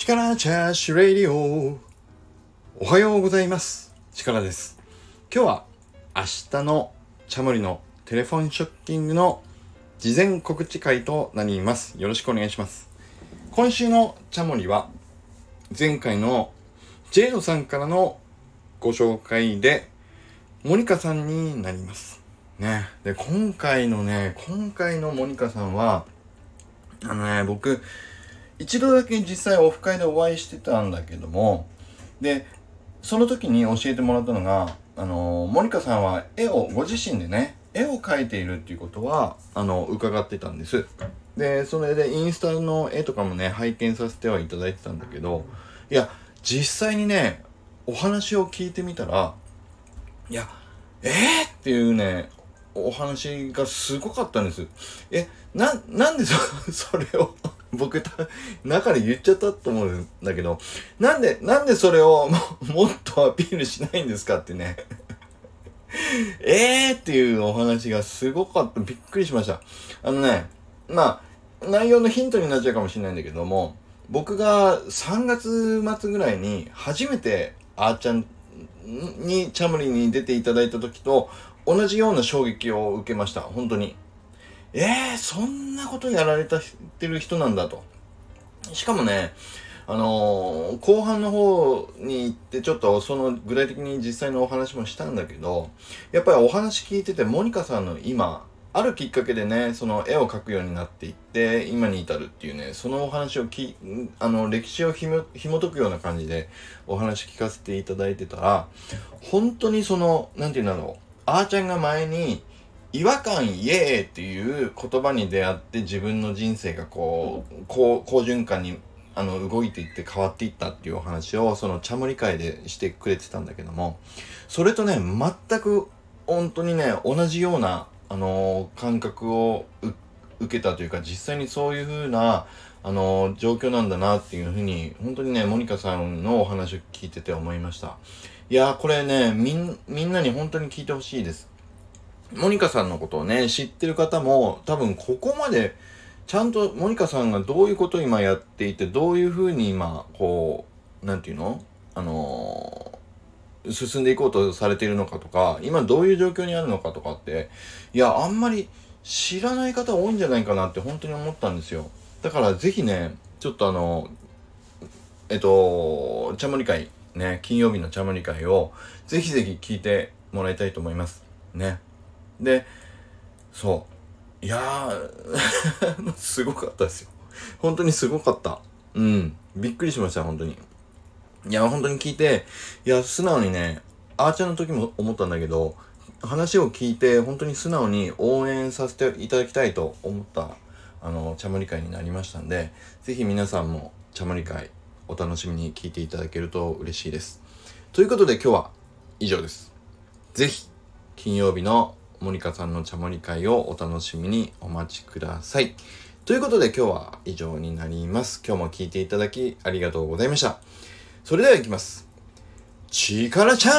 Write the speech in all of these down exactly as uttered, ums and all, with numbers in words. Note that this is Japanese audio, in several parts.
力チャーシュレディオ、おはようございます。力です。今日は明日のチャモリのテレフォンショッキングの事前告知会となります。よろしくお願いします。今週のチャモリは前回のジェイドさんからのご紹介でモニカさんになりますね。で今回のね今回のモニカさんはあのね僕一度だけ実際オフ会でお会いしてたんだけども、でその時に教えてもらったのが、あのモニカさんは絵をご自身でね絵を描いているっていうことはあの伺ってたんです。でそれでインスタの絵とかもね拝見させてはいただいてたんだけど、いや実際にねお話を聞いてみたら、いやえーっていうねお話がすごかったんです。えななんで そ, それを僕中で言っちゃったと思うんだけど、なんでなんでそれを も, もっとアピールしないんですかってねえーっていうお話がすごかった。びっくりしました。あのねまあ内容のヒントになっちゃうかもしれないんだけども、僕がさんがつ末ぐらいに初めてあーちゃんにチャムリに出ていただいた時と同じような衝撃を受けました。本当にえー、そんなことやられてる人なんだと。しかもねあのー、後半の方に行ってちょっとその具体的に実際のお話もしたんだけど、やっぱりお話聞いててモニカさんの今あるきっかけでねその絵を描くようになっていって今に至るっていうね、そのお話をきあの歴史をひも紐解くような感じでお話聞かせていただいてたら、本当にそのなんていうんだろう、あーちゃんが前に違和感イエーっていう言葉に出会って自分の人生がこう好循環にあの動いていって変わっていったっていうお話をそのチャモリ会でしてくれてたんだけども、それとね全く本当にね同じようなあのー、感覚を受けたというか、実際にそういう風なあのー、状況なんだなっていう風に本当にねモニカさんのお話を聞いてて思いました。いやーこれねみんみんなに本当に聞いてほしいです。モニカさんのことをね知ってる方も多分ここまでちゃんとモニカさんがどういうことを今やっていて、どういうふうに今こうなんていうのあのー、進んでいこうとされているのかとか、今どういう状況にあるのかとかって、いやあんまり知らない方多いんじゃないかなって本当に思ったんですよ。だからぜひねちょっとあのえっとチャモリ会ね金曜日のチャモリ会をぜひぜひ聞いてもらいたいと思いますね。でそういやーすごかったですよ。本当にすごかった。うんびっくりしました本当に。いや本当に聞いて、いや素直にねあーちゃんの時も思ったんだけど、話を聞いて本当に素直に応援させていただきたいと思ったあのチャモリ会になりましたんで、ぜひ皆さんもチャモリ会お楽しみに聞いていただけると嬉しいです。ということで今日は以上です。ぜひ金曜日のモニカさんのチャモリ会をお楽しみにお待ちください。ということで今日は以上になります。今日も聞いていただきありがとうございました。それでは行きます。力チャ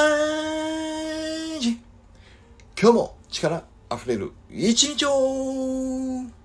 ージ。今日も力あふれる一日を